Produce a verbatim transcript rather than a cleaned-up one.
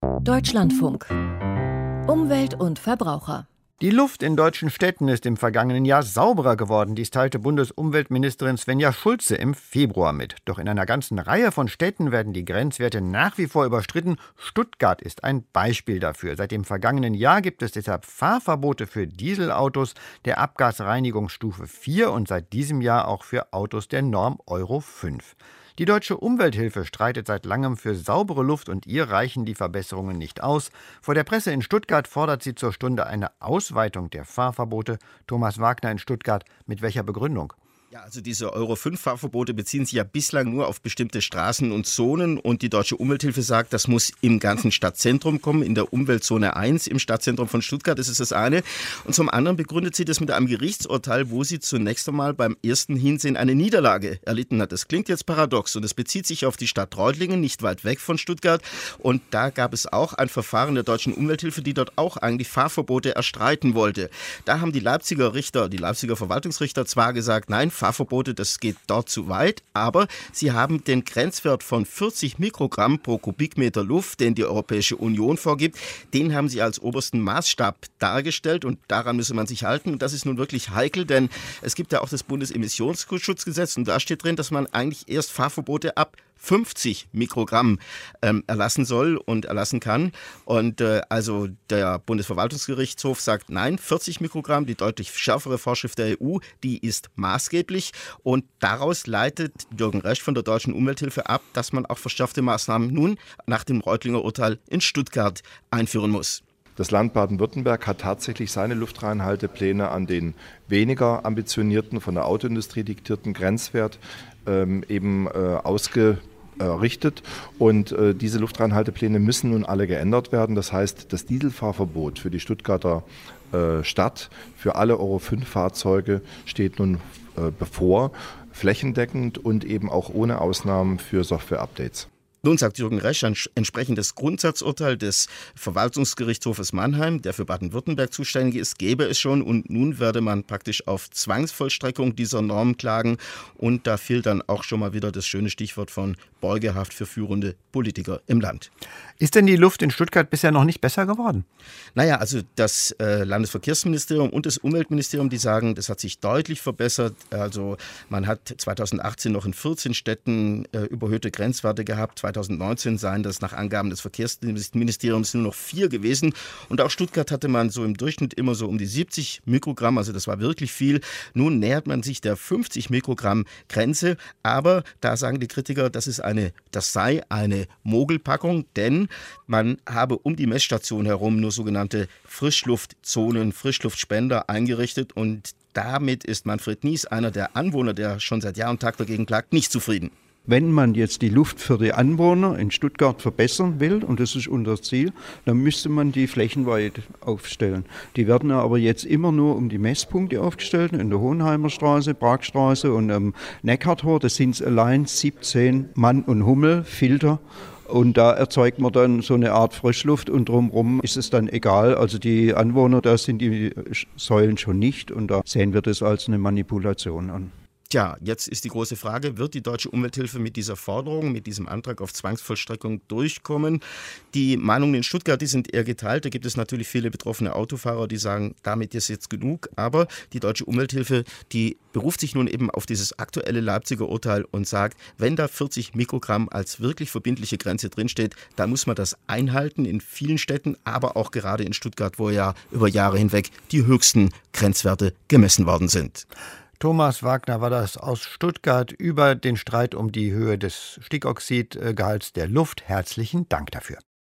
Deutschlandfunk. Umwelt und Verbraucher. Die Luft in deutschen Städten ist im vergangenen Jahr sauberer geworden. Dies teilte Bundesumweltministerin Svenja Schulze im Februar mit. Doch in einer ganzen Reihe von Städten werden die Grenzwerte nach wie vor überschritten. Stuttgart ist ein Beispiel dafür. Seit dem vergangenen Jahr gibt es deshalb Fahrverbote für Dieselautos der Abgasreinigungsstufe vier und seit diesem Jahr auch für Autos der Norm Euro fünf. Die Deutsche Umwelthilfe streitet seit langem für saubere Luft und ihr reichen die Verbesserungen nicht aus. Vor der Presse in Stuttgart fordert sie zur Stunde eine Ausweitung der Fahrverbote. Thomas Wagner in Stuttgart, mit welcher Begründung? Ja, also diese Euro fünf Fahrverbote beziehen sich ja bislang nur auf bestimmte Straßen und Zonen und die Deutsche Umwelthilfe sagt, das muss im ganzen Stadtzentrum kommen, in der Umweltzone eins im Stadtzentrum von Stuttgart, das ist das eine. Und zum anderen begründet sie das mit einem Gerichtsurteil, wo sie zunächst einmal beim ersten Hinsehen eine Niederlage erlitten hat. Das klingt jetzt paradox und es bezieht sich auf die Stadt Reutlingen, nicht weit weg von Stuttgart. Und da gab es auch ein Verfahren der Deutschen Umwelthilfe, die dort auch eigentlich Fahrverbote erstreiten wollte. Da haben die Leipziger Richter, die Leipziger Verwaltungsrichter zwar gesagt, nein, Fahrverbote, das geht dort zu weit, aber sie haben den Grenzwert von vierzig Mikrogramm pro Kubikmeter Luft, den die Europäische Union vorgibt, den haben sie als obersten Maßstab dargestellt und daran müsse man sich halten. Und das ist nun wirklich heikel, denn es gibt ja auch das Bundesemissionsschutzgesetz und da steht drin, dass man eigentlich erst Fahrverbote ab fünfzig Mikrogramm ähm, erlassen soll und erlassen kann. Und äh, also der Bundesverwaltungsgerichtshof sagt, nein, vierzig Mikrogramm, die deutlich schärfere Vorschrift der E U, die ist maßgeblich. Und daraus leitet Jürgen Resch von der Deutschen Umwelthilfe ab, dass man auch verschärfte Maßnahmen nun nach dem Reutlinger Urteil in Stuttgart einführen muss. Das Land Baden-Württemberg hat tatsächlich seine Luftreinhaltepläne an den weniger ambitionierten, von der Autoindustrie diktierten Grenzwert ähm, eben äh, ausgerichtet. Und äh, diese Luftreinhaltepläne müssen nun alle geändert werden. Das heißt, das Dieselfahrverbot für die Stuttgarter äh, Stadt, für alle Euro fünf Fahrzeuge steht nun äh, bevor, flächendeckend und eben auch ohne Ausnahmen für Software-Updates. Nun sagt Jürgen Resch, ein entsprechendes Grundsatzurteil des Verwaltungsgerichtshofes Mannheim, der für Baden-Württemberg zuständig ist, gäbe es schon und nun werde man praktisch auf Zwangsvollstreckung dieser Norm klagen und da fehlt dann auch schon mal wieder das schöne Stichwort von Beugehaft für führende Politiker im Land. Ist denn die Luft in Stuttgart bisher noch nicht besser geworden? Naja, also das äh, Landesverkehrsministerium und das Umweltministerium, die sagen, das hat sich deutlich verbessert. Also man hat zweitausendachtzehn noch in vierzehn Städten äh, überhöhte Grenzwerte gehabt. zweitausendneunzehn seien das nach Angaben des Verkehrsministeriums nur noch vier gewesen. Und auch Stuttgart hatte man so im Durchschnitt immer so um die siebzig Mikrogramm, also das war wirklich viel. Nun nähert man sich der fünfzig Mikrogramm Grenze, aber da sagen die Kritiker, das ist eine, das sei eine Mogelpackung, denn man habe um die Messstation herum nur sogenannte Frischluftzonen, Frischluftspender eingerichtet und damit ist Manfred Nies, einer der Anwohner, der schon seit Jahr und Tag dagegen klagt, nicht zufrieden. Wenn man jetzt die Luft für die Anwohner in Stuttgart verbessern will, und das ist unser Ziel, dann müsste man die flächenweit aufstellen. Die werden aber jetzt immer nur um die Messpunkte aufgestellt, in der Hohenheimer Straße, Pragstraße und am Neckartor. Das sind allein siebzehn Mann- und Hummelfilter. Und da erzeugt man dann so eine Art Frischluft und drumherum ist es dann egal. Also die Anwohner, da sind die Säulen schon nicht und da sehen wir das als eine Manipulation an. Tja, jetzt ist die große Frage, wird die Deutsche Umwelthilfe mit dieser Forderung, mit diesem Antrag auf Zwangsvollstreckung durchkommen? Die Meinungen in Stuttgart, die sind eher geteilt. Da gibt es natürlich viele betroffene Autofahrer, die sagen, damit ist jetzt genug. Aber die Deutsche Umwelthilfe, die beruft sich nun eben auf dieses aktuelle Leipziger Urteil und sagt, wenn da vierzig Mikrogramm als wirklich verbindliche Grenze drinsteht, dann muss man das einhalten in vielen Städten, aber auch gerade in Stuttgart, wo ja über Jahre hinweg die höchsten Grenzwerte gemessen worden sind. Thomas Wagner war das aus Stuttgart über den Streit um die Höhe des Stickoxidgehalts der Luft. Herzlichen Dank dafür.